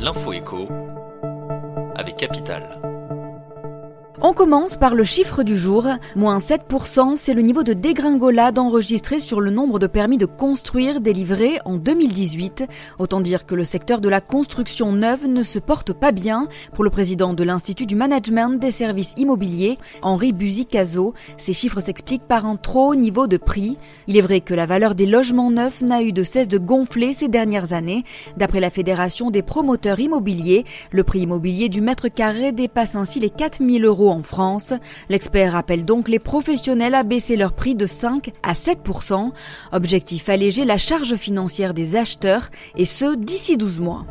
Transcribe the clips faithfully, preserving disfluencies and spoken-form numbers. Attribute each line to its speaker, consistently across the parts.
Speaker 1: L'info écho avec Capital.
Speaker 2: On commence par le chiffre du jour. moins sept pour cent, c'est le niveau de dégringolade enregistré sur le nombre de permis de construire délivrés en deux mille dix-huit. Autant dire que le secteur de la construction neuve ne se porte pas bien. Pour le président de l'Institut du Management des Services Immobiliers, Henri Buzy-Cazot, ces chiffres s'expliquent par un trop haut niveau de prix. Il est vrai que la valeur des logements neufs n'a eu de cesse de gonfler ces dernières années. D'après la Fédération des promoteurs immobiliers, le prix immobilier du mètre carré dépasse ainsi les quatre mille euros en France. L'expert appelle donc les professionnels à baisser leur prix de cinq à sept pour cent. Objectif: alléger la charge financière des acheteurs, et ce d'ici douze mois.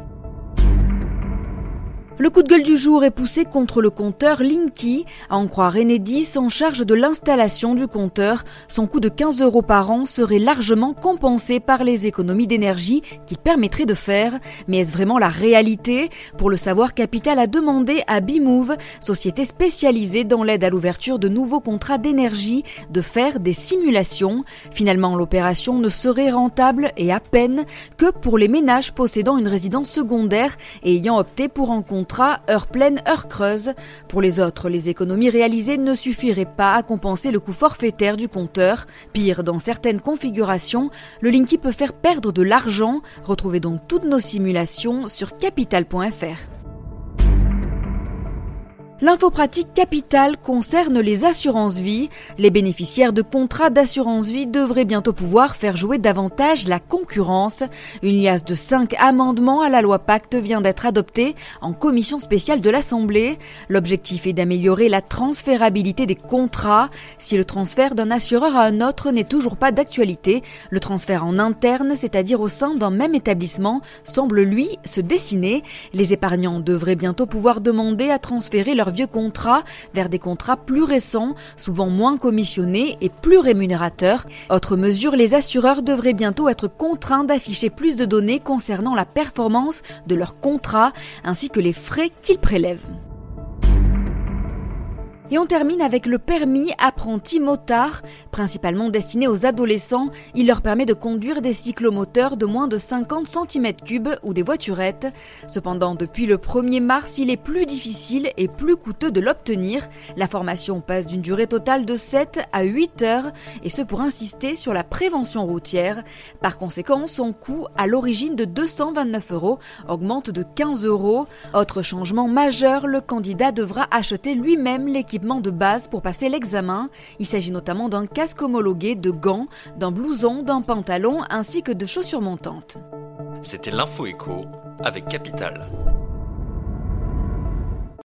Speaker 2: Le coup de gueule du jour est poussé contre le compteur Linky. À en croire Enedis, en charge de l'installation du compteur, son coût de quinze euros par an serait largement compensé par les économies d'énergie qu'il permettrait de faire. Mais est-ce vraiment la réalité ? Pour le savoir, Capital a demandé à B-Move, société spécialisée dans l'aide à l'ouverture de nouveaux contrats d'énergie, de faire des simulations. Finalement, l'opération ne serait rentable, et à peine, que pour les ménages possédant une résidence secondaire et ayant opté pour un contrat heure pleine, heure creuse. Pour les autres, les économies réalisées ne suffiraient pas à compenser le coût forfaitaire du compteur. Pire, dans certaines configurations, le Linky peut faire perdre de l'argent. Retrouvez donc toutes nos simulations sur capital point f r. L'info pratique Capital concerne les assurances-vie. Les bénéficiaires de contrats d'assurance-vie devraient bientôt pouvoir faire jouer davantage la concurrence. Une liasse de cinq amendements à la loi Pacte vient d'être adoptée en commission spéciale de l'Assemblée. L'objectif est d'améliorer la transférabilité des contrats. Si le transfert d'un assureur à un autre n'est toujours pas d'actualité, le transfert en interne, c'est-à-dire au sein d'un même établissement, semble lui se dessiner. Les épargnants devraient bientôt pouvoir demander à transférer leur vieux contrats vers des contrats plus récents, souvent moins commissionnés et plus rémunérateurs. Autre mesure, les assureurs devraient bientôt être contraints d'afficher plus de données concernant la performance de leurs contrats ainsi que les frais qu'ils prélèvent. Et on termine avec le permis apprenti motard. Principalement destiné aux adolescents, il leur permet de conduire des cyclomoteurs de moins de cinquante centimètres cubes ou des voiturettes. Cependant, depuis le premier mars, il est plus difficile et plus coûteux de l'obtenir. La formation passe d'une durée totale de sept à huit heures, et ce pour insister sur la prévention routière. Par conséquent, son coût, à l'origine de deux cent vingt-neuf euros, augmente de quinze euros. Autre changement majeur, le candidat devra acheter lui-même l'équipement de base pour passer l'examen. Il s'agit notamment d'un casque homologué, de gants, d'un blouson, d'un pantalon ainsi que de chaussures montantes.
Speaker 1: C'était l'info écho avec Capital.